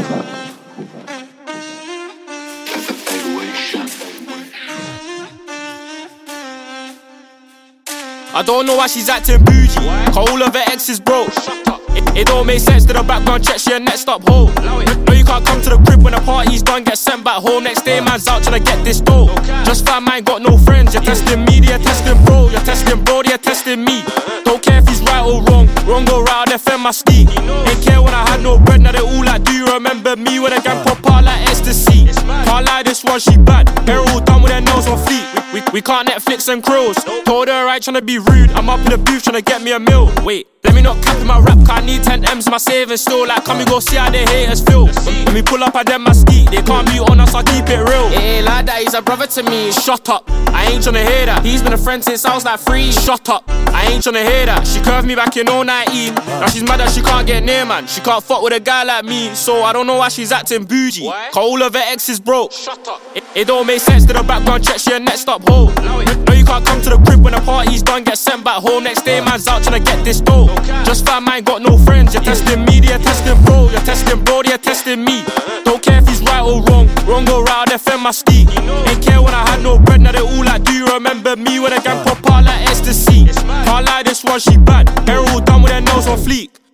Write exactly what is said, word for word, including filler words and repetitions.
I don't know why she's acting bougie, cause all of her exes broke. It, it don't make sense to the background check, she a next up hoe. No, you can't come to the crib when the party's done, get sent back home. Next day man's out tryna get this dough. Just found mine, got no friends. You're testing me, you're testing bro. You're testing bro, you're testing me. Don't care if he's right or wrong, wrong or right, I'll defend my ski. Ain't care when I had no bread, now they all like, do you remember me? When the gang pop out like ecstasy. Can't lie, this one she bad. They're all done with their nose on fleek. We, we, we can't Netflix and krills. Told her right, tryna be rude. I'm up in the booth tryna get me a meal. Wait, let me not cap in my rap, cause I need ten M's in my savings still. Like, come and go see how they haters feel. When we pull up at them, I ski. They can't be on us, I keep it real. It ain't like that, he's a brother to me. Shut up, I ain't tryna hear that. He's been a friend since I was like three. Shut up, I ain't tryna hear that. She curved me back in oh nineteen. Now she's mad that she can't get near, man. She can't fuck with a guy like me. So I don't know why she's acting bougie, cause all of her exes broke. Shut up. It, it don't make sense to the background check, she a next up hoe. No, you can't come to the crib when the party's done, get sent back home. Next day man's out tryna get this dough. Just found mine, got no friends. You're testing me, you're testing bro. You're testing bro, you're testing me. Don't care if he's right or wrong, wrong or right, I'll defend my ski. Ain't care when I had no bread, now they all like, do you remember me? When the gang pop out like ecstasy. Can't lie, this one she bad. They're all done with their nose on fleek.